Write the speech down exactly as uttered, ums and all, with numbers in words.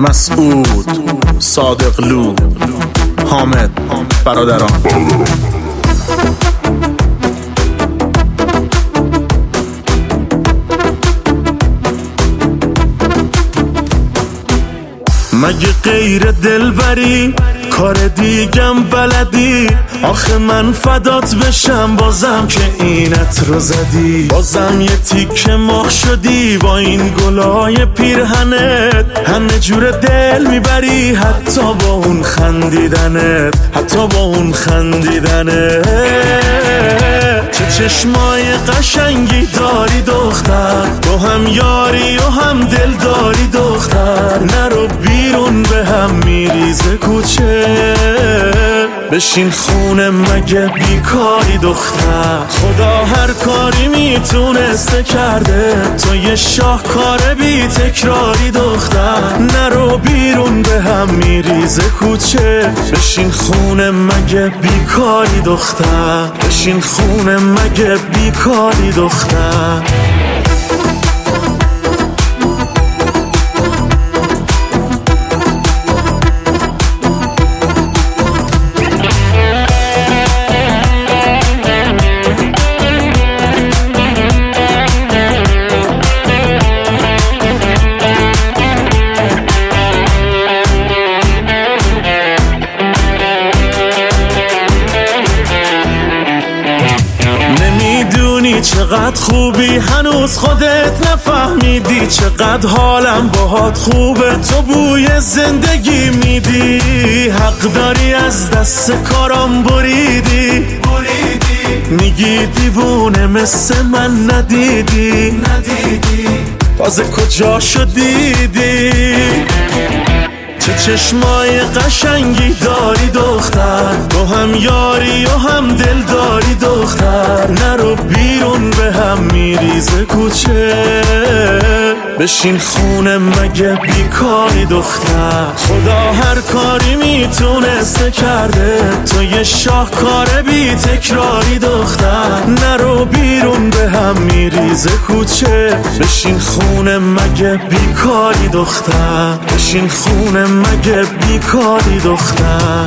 مسعود، صادقلو، حامد، برادران. مگه غیر دلبری کار دیگم بلدی؟ آخه من فدات بشم بازم که اینت رو زدی. بازم یه تیکه مخ شدی با این گلای پیرهنت. همه جور دل میبری حتی با اون خندیدنت، حتی با اون خندیدنت. چه چشمای قشنگی داری دختر، تو هم یاری و هم دل داری دختر. نرو بیرون به هم میریزه کوچه، بشین خونه مگه بیکاری دختر. خدا هر کاری میتونسته کرده، تو یه شاهکار بی تکراری دختر. نرو بیرون به هم میریزه کوچه، بشین خونه مگه بیکاری دختر. بشین خونه مگه بیکاری دختر. چقدر خوبی هنوز خودت نفهمیدی، چقدر حالم باهات خوبه تو بوی زندگی میدی. حق داری از دست کارام بریدی، میگی دیوونه مثل من ندیدی، ندیدی تازه کجا شدیدی. چه چشمای قشنگی داری دختر، تو هم یاری و هم دل داری دختر. نرو بیرون به هم میریزه کوچه، بشین خونه مگه بیکاری دختر. خدا هر کاری میتونسته کرده، تو یه شاهکار بی تکراری دختر. نرو بیرون به هم میریزه کوچه، بشین خونه مگه بیکاری دختر. بشین خونه مگه بیکاری دختر.